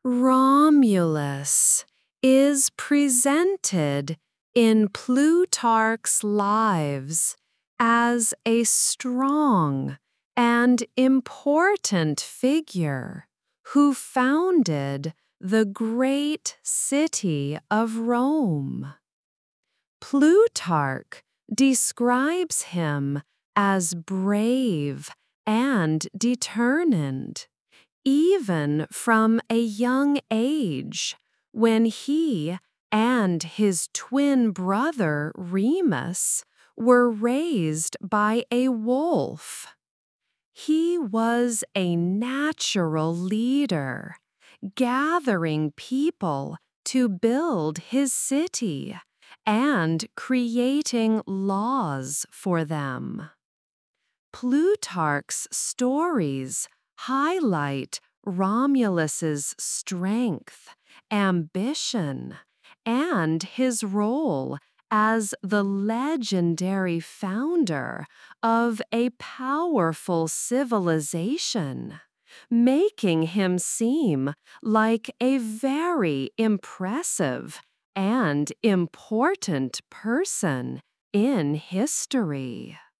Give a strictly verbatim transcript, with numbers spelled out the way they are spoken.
Romulus is presented in Plutarch's Lives as a strong and important figure who founded the great city of Rome. Plutarch describes him as brave and determined, even from a young age, when he and his twin brother Remus were raised by a wolf. He was a natural leader, gathering people to build his city and creating laws for them. Plutarch's stories highlight Romulus's strength, ambition, and his role as the legendary founder of a powerful civilization, making him seem like a very impressive and important person in history.